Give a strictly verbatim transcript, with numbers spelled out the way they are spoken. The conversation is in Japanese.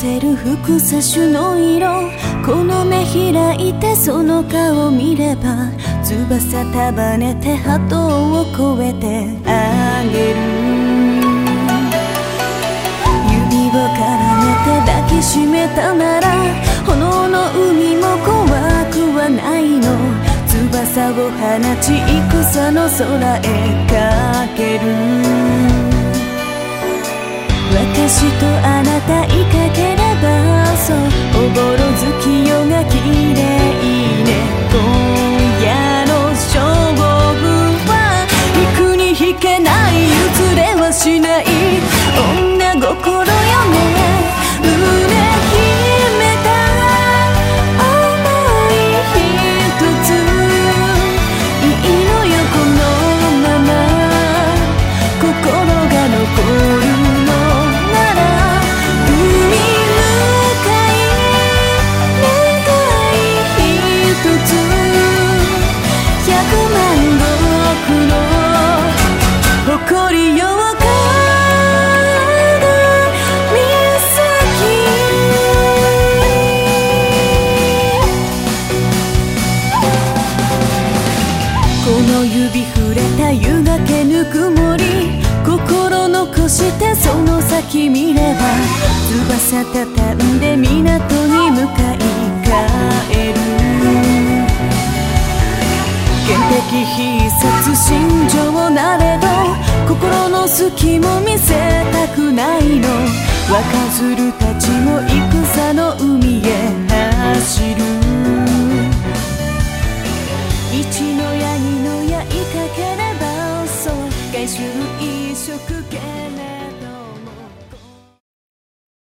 せる複差種の色、この目開いてその顔見れば、翼束ねて波動を越えてあげる。指を絡めて抱きしめたなら、炎の海も怖くはないの。翼を放ち戦の空へかける。私とあなたいかければ、そうおぼろ月夜が綺麗ね。今夜の勝負は引くに引けない、譲れはしない女心よね。胸秘めた想い一つ、いいのよこのまま心が残る。この指触れた湯がけぬくもり、心残してその先見れば、翼たたんで港に向かい帰る。天敵必殺心情なれど、心の隙も見せたくないの。若鶴たちも戦の海へ走る。